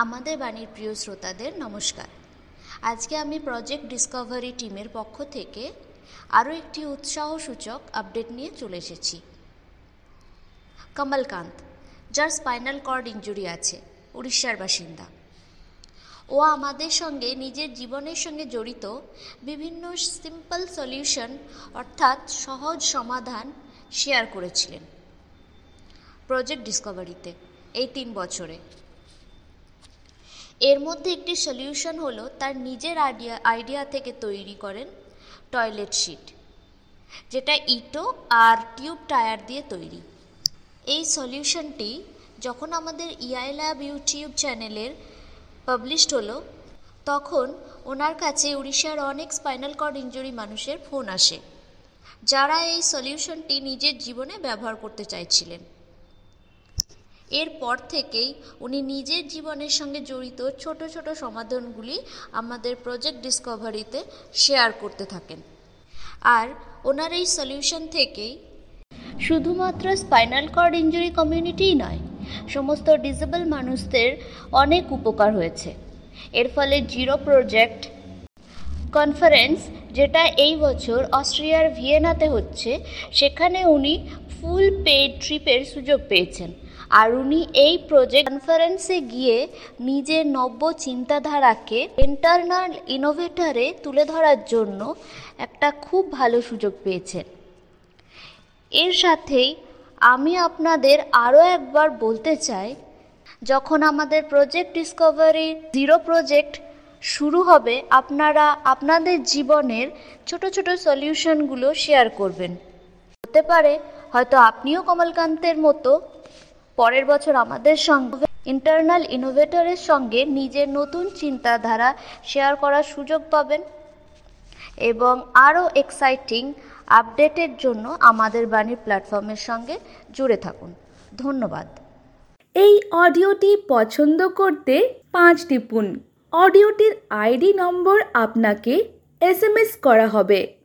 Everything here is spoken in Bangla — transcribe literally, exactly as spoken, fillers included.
আমাদের বাণীর প্রিয় শ্রোতাদের নমস্কার। আজকে আমি প্রজেক্ট ডিসকভারি টিমের পক্ষ থেকে আরও একটি উৎসাহসূচক আপডেট নিয়ে চলে এসেছি। কমলকান্ত, যার স্পাইনাল কর্ড ইনজুরি আছে, উড়িষ্যার বাসিন্দা, ও আমাদের সঙ্গে নিজের জীবনের সঙ্গে জড়িত বিভিন্ন সিম্পল সলিউশন অর্থাৎ সহজ সমাধান শেয়ার করেছিলেন প্রজেক্ট ডিসকভারিতে এই তিন বছরে। এর মধ্যে একটি সলিউশন হলো তার নিজের আইডিয়া আইডিয়া থেকে তৈরি করেন টয়লেট সিট, যেটা ইটো আর টিউব টায়ার দিয়ে তৈরি। এই সলিউশনটি যখন আমাদের ইআই ল্যাব ইউটিউব চ্যানেলের পাবলিশড হলো, তখন ওনার কাছে উড়িষ্যার অনেক স্পাইনাল কর্ড ইনজুরি মানুষের ফোন আসে, যারা এই সলিউশনটি নিজের জীবনে ব্যবহার করতে চাইছিলেন। এরপর থেকেই উনি নিজের জীবনের সঙ্গে জড়িত ছোট ছোট সমাধানগুলি আমাদের প্রজেক্ট ডিসকভারিতে শেয়ার করতে থাকেন। আর ওনার এই সলিউশন থেকেই শুধুমাত্র স্পাইনাল কর্ড ইনজুরি কমিউনিটিই নয়, সমস্ত ডিসেবল মানুষদের অনেক উপকার হয়েছে। এর ফলে জিরো প্রজেক্ট কনফারেন্স, যেটা এই বছর অস্ট্রিয়ার ভিয়েনাতে হচ্ছে, সেখানে উনি ফুল পেইড ট্রিপের সুযোগ পেয়েছেন। আর উনি এই প্রজেক্ট কনফারেন্সে গিয়ে নিজের নব্য চিন্তাধারাকে ইন্টারনাল ইনোভেটরে তুলে ধরার জন্য একটা খুব ভালো সুযোগ পেয়েছেন। এর সাথেই আমি আপনাদের আরও একবার বলতে চাই, যখন আমাদের প্রজেক্ট ডিসকভারি জিরো প্রজেক্ট শুরু হবে, আপনারা আপনাদের জীবনের ছোট ছোট সলিউশনগুলো শেয়ার করবেন। হতে পারে হয়তো আপনিও কমলকান্তের মতো পরের বছর আমাদের সঙ্গে ইন্টারনাল ইনোভেটরের সঙ্গে নিজের নতুন চিন্তাধারা শেয়ার করার সুযোগ পাবেন। এবং আরও এক্সাইটিং আপডেটের জন্য আমাদের বাণীর প্ল্যাটফর্মের সঙ্গে জুড়ে থাকুন। ধন্যবাদ। এই অডিওটি পছন্দ করতে পাঁচ টিপুন। অডিওটির আইডি নম্বর আপনাকে এস এম এস করা হবে।